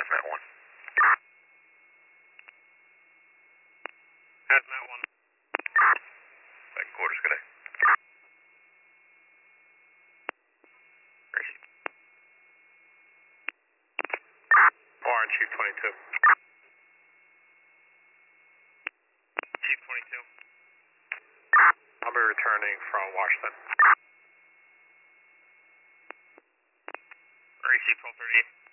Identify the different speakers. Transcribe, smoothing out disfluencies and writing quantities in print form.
Speaker 1: Hazmat 1.
Speaker 2: Hazmat 1.
Speaker 1: Second quarters, good day. Gracie.
Speaker 2: Warren, Chief 22. Chief 22. I'll be returning from Washington.
Speaker 1: Gracie 1238.